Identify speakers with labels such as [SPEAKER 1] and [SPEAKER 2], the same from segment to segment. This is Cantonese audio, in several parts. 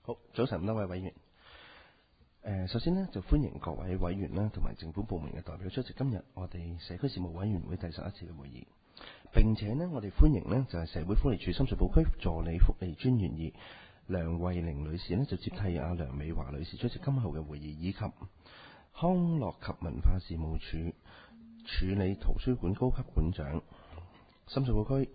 [SPEAKER 1] 好，早晨咁多位委員。首先呢，就歡迎各位委員啦，同埋政府部門嘅代表出席今日我哋社區事務委員會第11次嘅會議。並且呢，我哋歡迎呢就係社會福利署深水埗區助理福利專員2梁慧玲女士呢就接替阿梁美華女士出席今後嘅會議，以及康樂及文化事務署處理圖書館高級館長深水埗區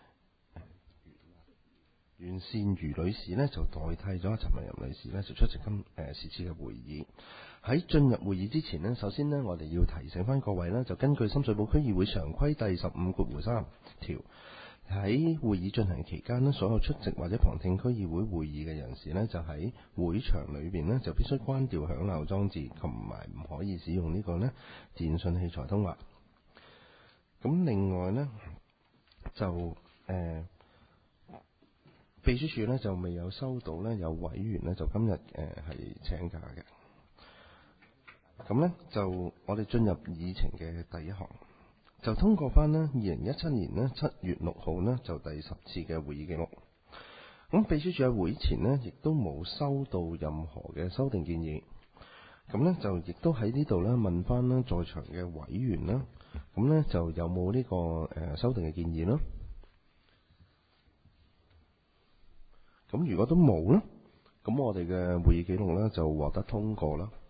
[SPEAKER 1] 袁善如女士呢就代替咗陳文仁女士呢就出席是次嘅會議。喺進入會議之前呢，首先呢，我哋要提醒翻各位呢，就根據深水埗區議會常規第15.3條，喺會議進行期間呢，所有出席或者旁聽區議會會議嘅人士呢，就喺會場裏邊呢，就必須關掉響鬧裝置，同埋唔可以使用呢個呢電訊器材通話。咁另外呢，就秘書處呢就未有收到呢有委員呢就今日係請假嘅。咁呢，就我哋進入議程嘅第一項，就通過翻呢2017年呢7月6號呢就第10次嘅會議記錄。咁秘書處喺會前呢亦都冇收到任何嘅修訂建議。咁呢，就亦都喺呢度呢問翻呢在場嘅委員啦，咁呢，就有冇呢個修訂嘅建議啦？咁如果都冇呢，咁我哋嘅會議記錄呢就獲得通過啦。